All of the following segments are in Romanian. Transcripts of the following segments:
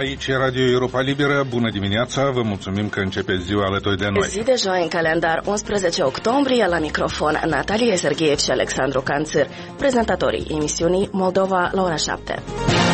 Aici e Radio Europa Liberă. Bună dimineața, vă mulțumim că începeți ziua alături de noi. Zi de joi în calendar, 11 octombrie, la microfon Natalia Sergheev și Alexandru Canțir, prezentatorii emisiunii Moldova la ora 7.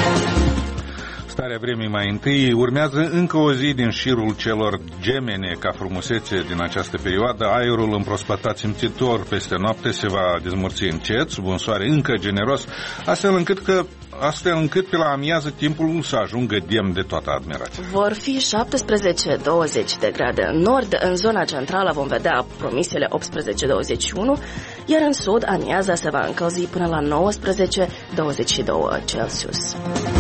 Starea vremii mai întâi. Urmează încă o zi din șirul celor gemene ca frumusețe din această perioadă. Aerul împrospătat simțitor peste noapte se va dezmorți încet, sub un soare încă generos, astfel încât pe la amiază timpul să ajungă demn de toată admirația. Vor fi 17-20 de grade în nord, în zona centrală vom vedea promisiile 18-21, iar în sud amiaza se va încălzi până la 19-22 Celsius.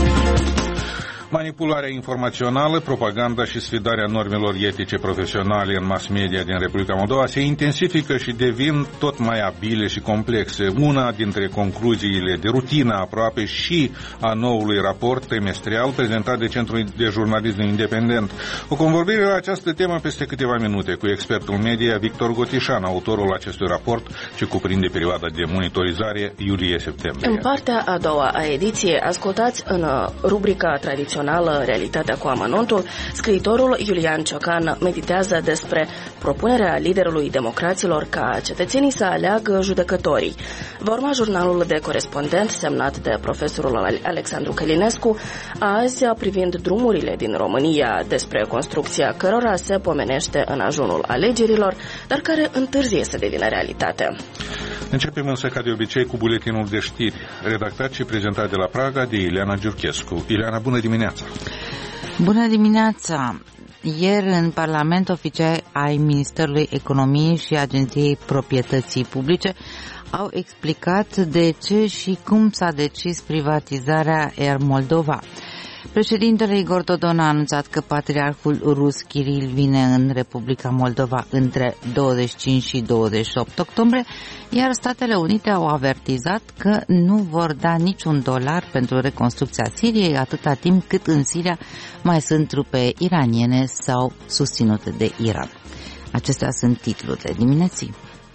Manipularea informațională, propaganda și sfidarea normelor etice profesionale în mass media din Republica Moldova se intensifică și devin tot mai abile și complexe. Una dintre concluziile de rutină aproape și a noului raport trimestrial prezentat de Centrul de Jurnalism Independent. O convorbire la această temă peste câteva minute cu expertul media Victor Gotișan, autorul acestui raport ce cuprinde perioada de monitorizare iulie-septembrie. În partea a doua a ediției, ascultați în rubrica tradițională Realitatea cu amănuntul, scriitorul Iulian Ciocan meditează despre propunerea liderului democraților ca cetățenii să aleagă judecătorii. Va urma jurnalul de corespondent semnat de profesorul Alexandru Călinescu, azi privind drumurile din România, despre construcția cărora se pomenește în ajunul alegerilor, dar care întârzie să devină realitate. Începem însă ca de obicei cu buletinul de știri, redactat și prezentat de la Praga de Ileana Giurchescu. Ileana, bună dimineața! Bună dimineața! Ieri în Parlament oficiali ai Ministerului Economiei și Agenției Proprietății Publice au explicat de ce și cum s-a decis privatizarea Air Moldova. Președintele Igor Dodon a anunțat că patriarhul rus Kiril vine în Republica Moldova între 25 și 28 octombrie, iar Statele Unite au avertizat că nu vor da niciun dolar pentru reconstrucția Siriei atâta timp cât în Siria mai sunt trupe iraniene sau susținute de Iran. Acestea sunt titlurile dimineții.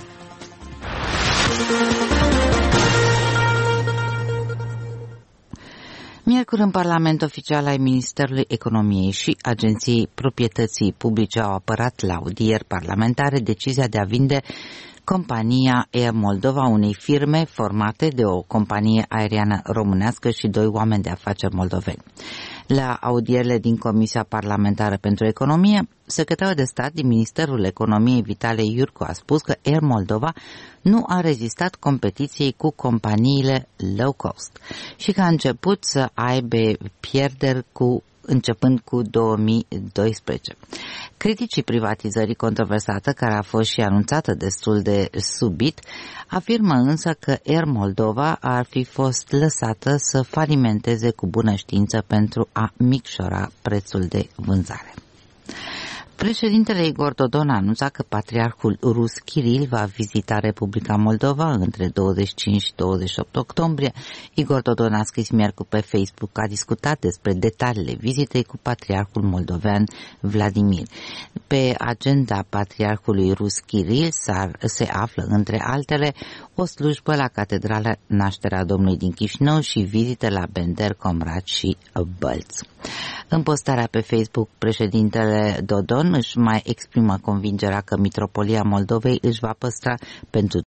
Miercuri în Parlament oficial ai Ministerului Economiei și Agenției Proprietății Publice au apărat la audieri parlamentare decizia de a vinde compania Air Moldova unei firme formate de o companie aeriană românească și 2 oameni de afaceri moldoveni. La audierile din Comisia Parlamentară pentru Economie, secretarul de stat din Ministerul Economiei Vitale Iurcu a spus că Air Moldova nu a rezistat competiției cu companiile low cost și că a început să aibă pierderi începând cu 2012. Criticii privatizării controversată, care a fost și anunțată destul de subit, afirmă însă că Air Moldova ar fi fost lăsată să falimenteze cu bună știință pentru a micșora prețul de vânzare. Președintele Igor Dodon a anunțat că patriarhul rus Kiril va vizita Republica Moldova între 25 și 28 octombrie. Igor Dodon a scris miercuri pe Facebook că a discutat despre detaliile vizitei cu patriarhul moldovean Vladimir. Pe agenda patriarhului rus Kiril se află, între altele, o slujbă la Catedrala Nașterea Domnului din Chișinău și vizite la Bender, Comrat și Bălț. În postarea pe Facebook, președintele Dodon își mai exprimă convingerea că Mitropolia Moldovei își va păstra pentru